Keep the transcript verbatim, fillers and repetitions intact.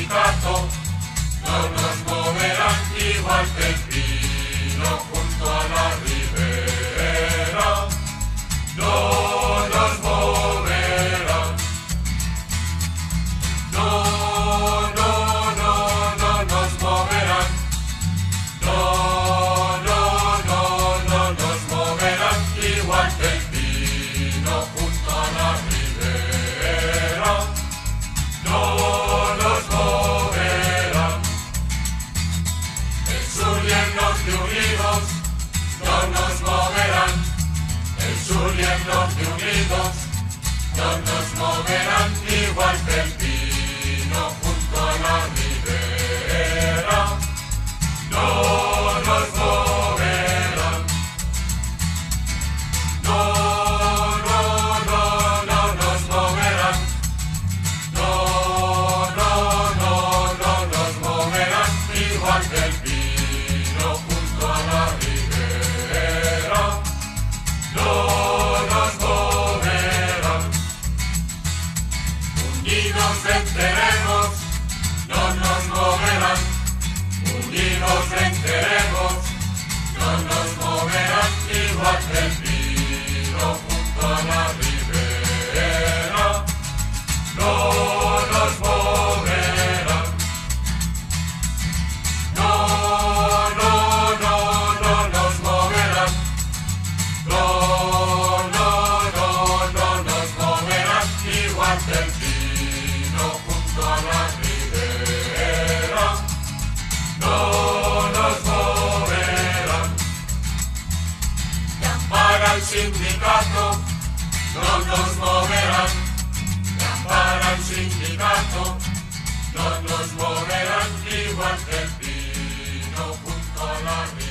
sindicato, no nos moverán igual que el pino junto a la ribera, no nos moverán, no, no, no, no nos moverán, no, no, no, no nos moverán igual que el pino junto a la ribera, no nos moverán. El sur y el norte unidos no nos moverán, el sur y el norte unidos no nos moverán igual que el pino junto a la ribera, no nos moverán, no, no, no, no nos moverán, no, no, no, no nos moverán igual que el pino junto a la ribera, no nos moverán. Unidos venceremos, no nos moverán, unidos venceremos, no nos moverán igual que el pino junto a la ribera, no nos moverán, no, no, no, no nos moverán, no, no, no, no nos moverán igual que el pino junto a la ribera, no nos moverán. Para el sindicato no nos moverán, para el sindicato no nos moverán igual que el pino junto a la ribera.